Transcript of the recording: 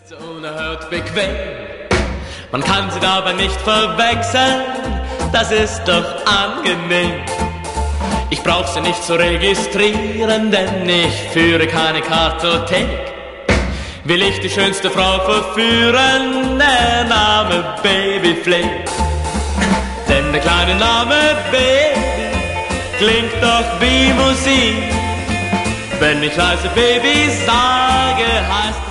So unerhört bequem, man kann sie dabei nicht verwechseln, das ist doch angenehm. Ich brauch sie nicht zu registrieren, denn ich führe keine Kartothek. Will ich die schönste Frau verführen, der Name Babyflake. Denn der kleine Name Baby klingt doch wie Musik. Wenn ich leise Baby sage, heißt